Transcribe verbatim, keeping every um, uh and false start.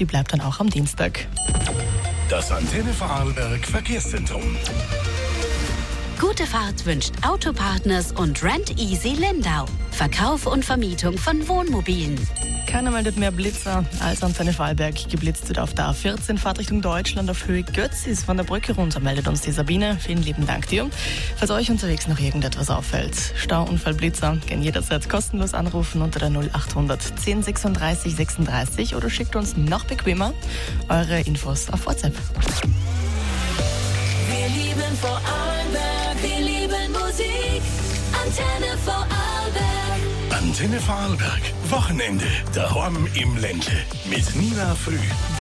die bleibt dann auch am Dienstag. Das Antenne Vorarlberg Verkehrszentrum. Gute Fahrt wünscht Autopartners und Rent Easy Lindau. Verkauf und Vermietung von Wohnmobilen. Keiner meldet mehr Blitzer als Antenne Vorarlberg. Geblitzt wird auf der A vierzehn, Fahrt Richtung Deutschland auf Höhe Götzis von der Brücke runter, meldet uns die Sabine. Vielen lieben Dank dir. Falls euch unterwegs noch irgendetwas auffällt, Stauunfall, Blitzer, gern jederzeit kostenlos anrufen unter der null acht hundert zehn sechsunddreißig sechsunddreißig oder schickt uns noch bequemer eure Infos auf WhatsApp. Wir lieben Vorarlberg, wir lieben Musik. Antenne Vorarlberg. Antenne Vorarlberg. Wochenende. Daheim im Ländle. Mit Nina Früh.